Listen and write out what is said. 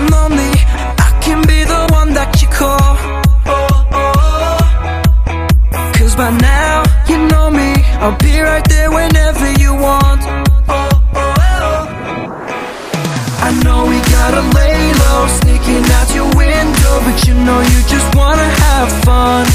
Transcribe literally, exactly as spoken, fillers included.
lonely, I can be the one that you call. Cause by now, you know me, I'll be right there whenever you want. I know we gotta lay low, sneaking out your window, but you know you just wanna have fun.